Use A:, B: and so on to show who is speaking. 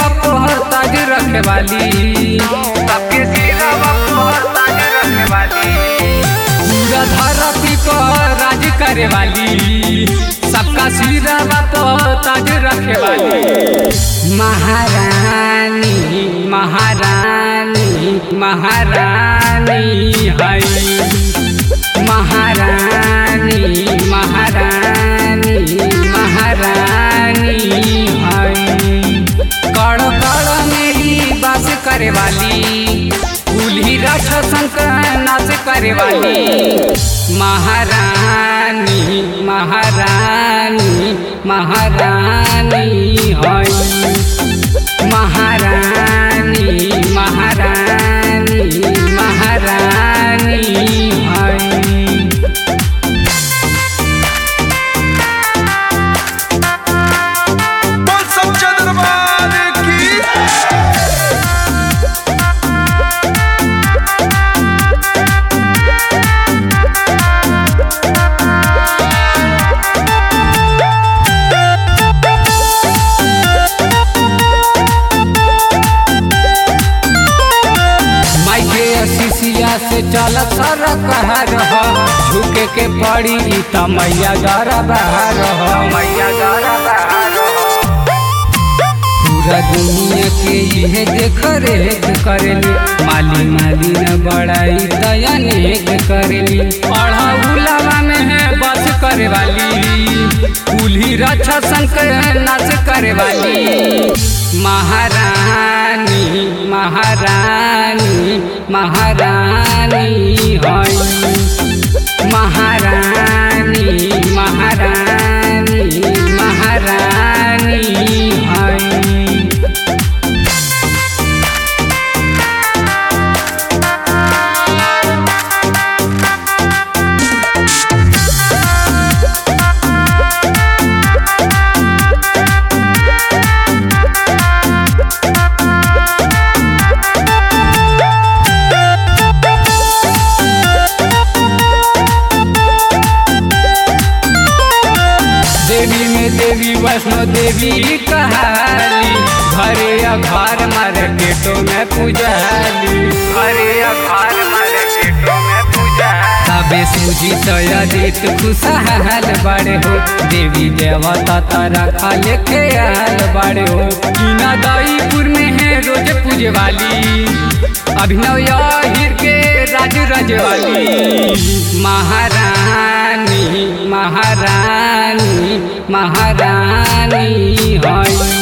A: पर ताज रखे वाली, सबके सिरवा पर ताज रखे वाली, पूरा धरती पर राज करे वाली, सबका सिरवा पर ताज रखे वाली। महारानी महारानी महारानी है, महारानी महारानी महारानी है, कड़ कड़ मेरी बास करे वाली, कुल्ही राक्षसन का नाच करे वाली। महारानी महारानी महारानी है, महारानी महारानी महारानी है।
B: बोल सच्चा दरबार की।
A: शीशिया से चल सर कहर हो, झुके के पड़ी त मैया गरा बहार हो, मैया गरा बहार हो। पूरा दुनिया के यह देख रेख करेली, माली माली न बड़ाई दयानेक करेली, पढ़ा उलावा में है बस करे वाली, कुल्ही राक्षसन के नाच करे वाली। महारानी महारानी महारानी है, महारानी महारानी महारानी है। देवी में देवी वैष्णो देवी कहाली, घरे या घर मार्केटों में पूजाली, घरे या घर मार्केटों में पूजाली। तबे सूझी तयदित खुशहाल बड़े हो, देवी देवता तारा खाले ख्याल बड़े हो। कीना दाईपुर में है रोज पूजे वाली, अभिनव याहिर के राज रजवाली। महारानी महारानी महारानी है।